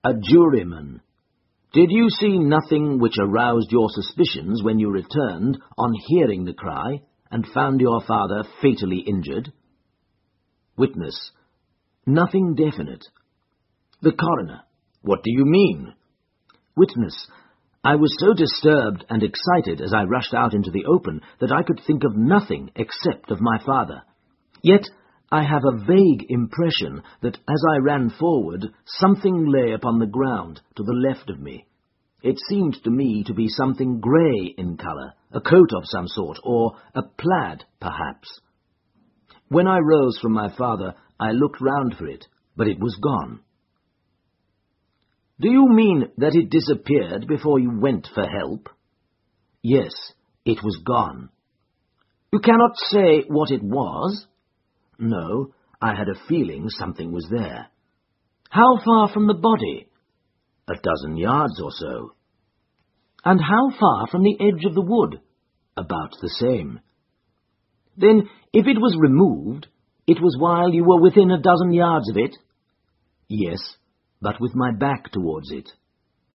A juryman. Did you see nothing which aroused your suspicions when you returned on hearing the cry and found your father fatally injured? Witness. Nothing definite. The coroner. What do you mean? Witness. I was so disturbed and excited as I rushed out into the open that I could think of nothing except of my father. Yet I have a vague impression that as I ran forward, something lay upon the ground to the left of me. It seemed to me to be something grey in colour, a coat of some sort, or a plaid, perhaps. When I rose from my father, I looked round for it, but it was gone. Do you mean that it disappeared before you went for help? Yes, it was gone. You cannot say what it was? No, I had a feeling something was there. How far from the body? 12 yards or so. And how far from the edge of the wood? About the same. Then, if it was removed, it was while you were within 12 yards of it? Yes, but with my back towards it.